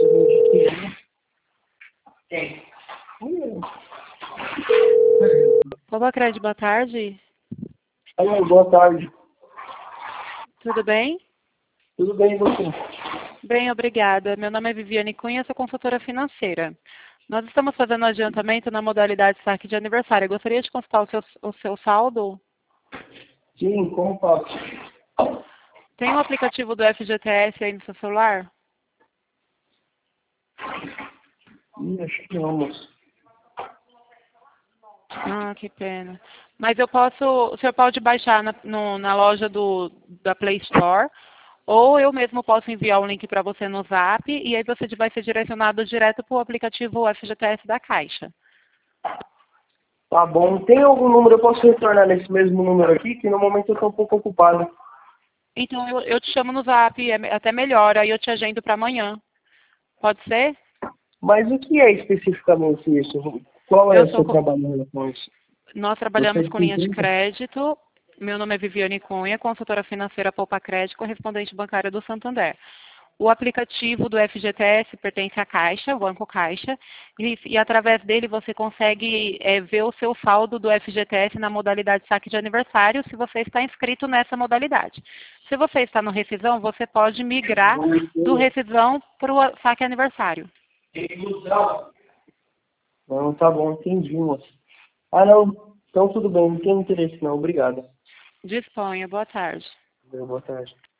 Quem? Popacred, boa tarde. Alô, boa tarde. Tudo bem? Tudo bem, e você? Bem, obrigada. Meu nome é Viviane Cunha, sou consultora financeira. Nós estamos fazendo adiantamento na modalidade saque de aniversário. Eu gostaria de consultar o seu saldo. Sim, como faço? Tem o aplicativo do FGTS aí no seu celular? Acho que não, moço. Ah, que pena. Mas o senhor pode baixar na loja da Play Store, ou eu mesmo posso enviar o link para você no Zap, e aí você vai ser direcionado direto para o aplicativo FGTS da Caixa. Tá bom. Tem algum número? Eu posso retornar nesse mesmo número aqui? Que no momento eu estou um pouco ocupado. Então eu te chamo no Zap, é até melhor, aí eu te agendo para amanhã. Pode ser? Mas o que é especificamente isso? Qual é Eu o sou, seu trabalho com isso? nós Você é trabalhamos de com que linhas de empresa? crédito. Meu nome é Viviane Cunha, consultora financeira Poupa Crédito, correspondente bancária do Santander. O aplicativo do FGTS pertence à Caixa, o Banco Caixa, e através dele você consegue ver o seu saldo do FGTS na modalidade saque de aniversário, se você está inscrito nessa modalidade. Se você está no rescisão, você pode migrar do rescisão para o saque aniversário. Não, tá bom, entendi, moço. Ah, não. Então tudo bem, não tenho interesse não. Obrigado. Disponha. Boa tarde. Boa tarde.